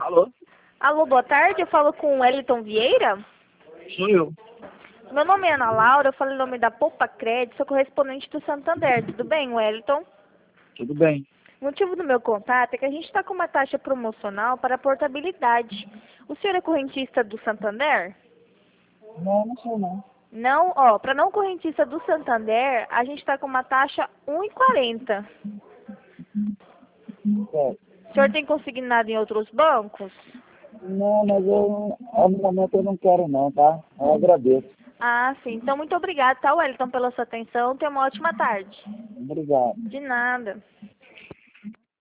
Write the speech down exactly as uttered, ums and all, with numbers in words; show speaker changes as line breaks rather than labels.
Alô?
Alô, boa tarde, eu falo com o Wellington Vieira.
Sou eu.
Meu nome é Ana Laura, eu falo em nome da Poupa Crédito, sou correspondente do Santander. Tudo bem, Wellington?
Tudo bem.
O motivo do meu contato é que a gente está com uma taxa promocional para portabilidade. O senhor é correntista do Santander?
Não, não sou não.
Não, ó, para não correntista do Santander, a gente está com uma taxa um real e quarenta centavos.
É.
O senhor tem consignado em outros bancos?
Não, mas eu, no momento eu não quero não, tá? Eu agradeço.
Ah, sim. Então, muito obrigada, tá, Wellington, pela sua atenção. Tenha uma ótima tarde.
Obrigado.
De nada.